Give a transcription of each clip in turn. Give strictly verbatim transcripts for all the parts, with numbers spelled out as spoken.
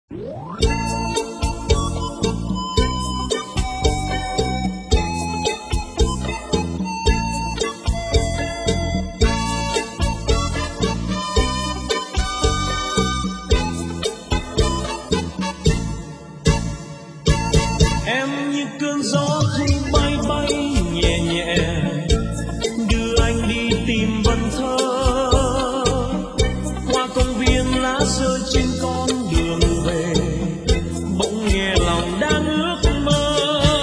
Em như cơn gió thu bay bay nhẹ nhẹ, đưa anh đi tìm vần thơ. Qua công viên lá rơi trên con đường về, bỗng nghe lòng đang ước mơ.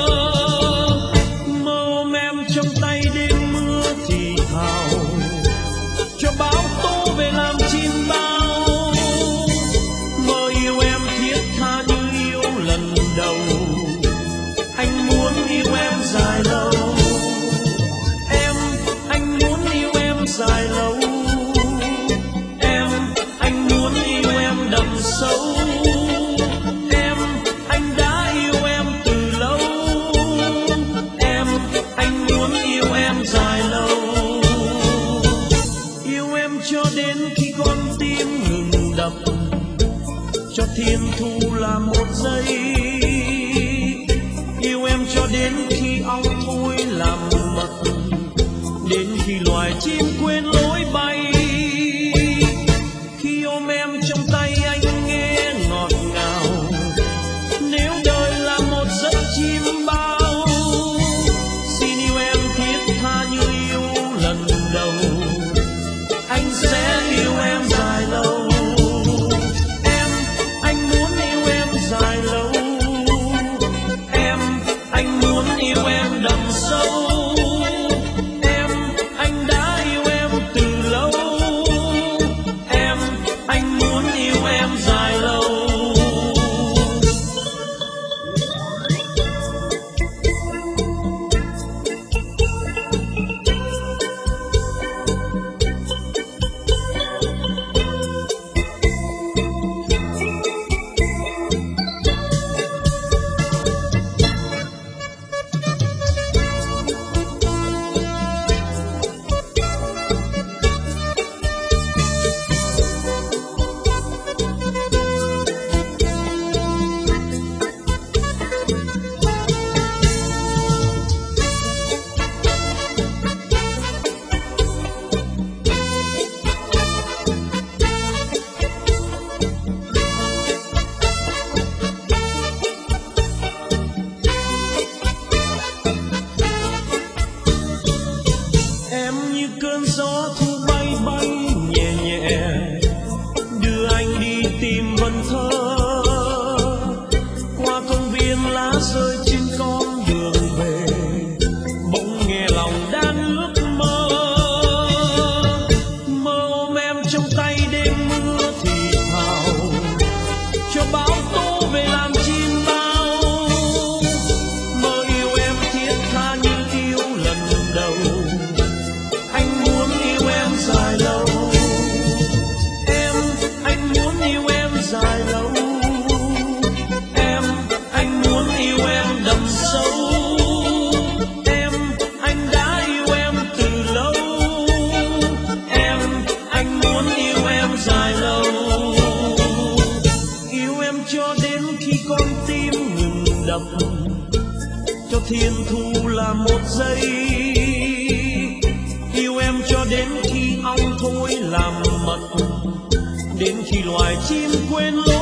Mơ ôm em trong tay đêm mưa thì thào, cho bão tố về làm chim bao. Mơ yêu em thiết tha như yêu lần đầu, anh muốn yêu em dài lâu. Em, anh muốn yêu em dài lâu. Em, anh muốn yêu em đậm sâu. Em, anh đã yêu em từ lâu. Em, anh muốn yêu em dài lâu. Yêu em cho đến khi con tim ngừng đập, cho thiên thu là một giây. Yêu em cho đến khi ong thôi làm mật, đến khi loài chim quên lối bay. Khi ôm em trong tay anh nghe ngọt ngào, nếu đời là một giấc chim bao. Xin yêu em thiết tha như yêu lần đầu, anh sẽ yêu em dài lâu. Em, anh muốn yêu em dài lâu. Em, anh muốn yêu em đậm sâu. Em, anh đã yêu em từ lâu. Em, anh muốn yêu em dài lâu. Em như cơn gió thu bay bay nhẹ nhẹ, đưa anh đi tìm vần thơ. Qua công viên lá rơi trên con đường về, bỗng nghe lòng đang ước mơ. Mơ ôm em trong tay đêm mưa thì thào, cho bão tố về làm chim bao. Mơ yêu em thiết tha như yêu lần đầu, anh muốn yêu em dài lâu. Em, anh muốn yêu em dài lâu. Em, anh muốn yêu em đậm sâu. Em, anh đã yêu em từ lâu. Em, anh muốn yêu em dài lâu. Yêu em cho đến khi con tim ngừng đập, cho thiên thu là một giây. Yêu em cho đến khi ong thôi làm mật, đến khi loài chim quên lối.